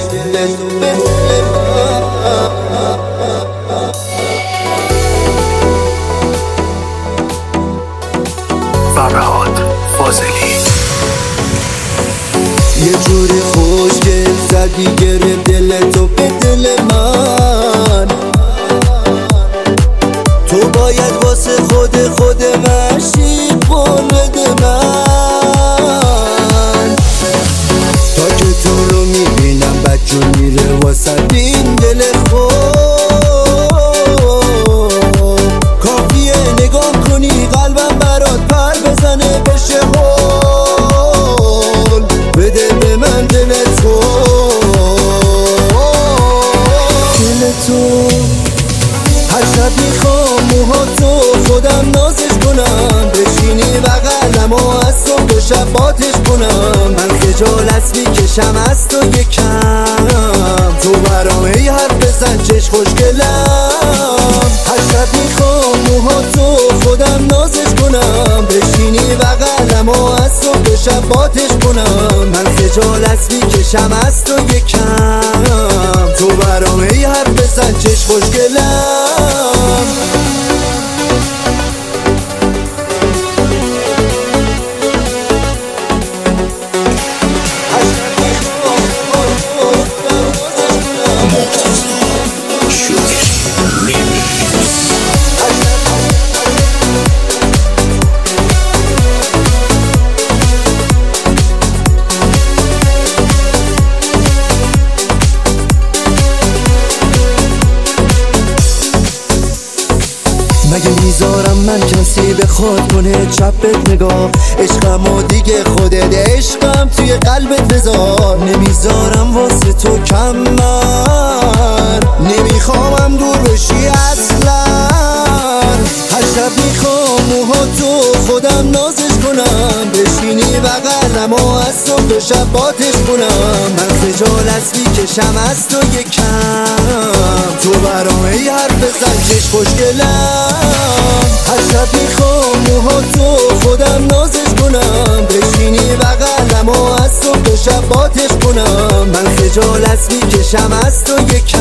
دل تو به دل من. فرهاد فاضلی یه جوری خوشگل زدی گرفت دل تو به دل من. تو باید واسه خود مشی بون بده من. تا که تو رو میبینم بدجور میره واسه این دل خود. کافیه نگاه کنی قلبم برات پر بزنه بشه هول. بده به من دل تو، دل تو. هر شب میخوام موهاتو خودم نازش کنم، بشینی بغلم و از صبح و شب باتش کنم. من خجالت میکشم از تو یکم، تو برام ای حرف بزن چش خوشگلم. هر شب میخوام موهاتو خودم نازش کنم، بشینی بغلم و از صبح و شب باتش کنم. من خجالت میکشم از تو یکم، تو برام ای حرف بزن چش خوشگلم. مگه میذارم من کسی بخواد کنه چپت نگاه؟ عشقم و دیگه خودت عشقم توی قلبت بذار. نمیذارم واسه تو کم، من نمیخوامم دور بشی اصلا. هر شب میخوام موهاتو خودم نازش کنم، بشینی بغلم و از صبح و شب باتش کنم. من خجالت میکشم از تو یکم، تو برام ای حرف بزن چش خوشگلم. هر شب میخوام موهاتو خودم نازش کنم، بشینی بغلم و از صبح و شب باتش کنم. من خجالت میکشم از تو یکم،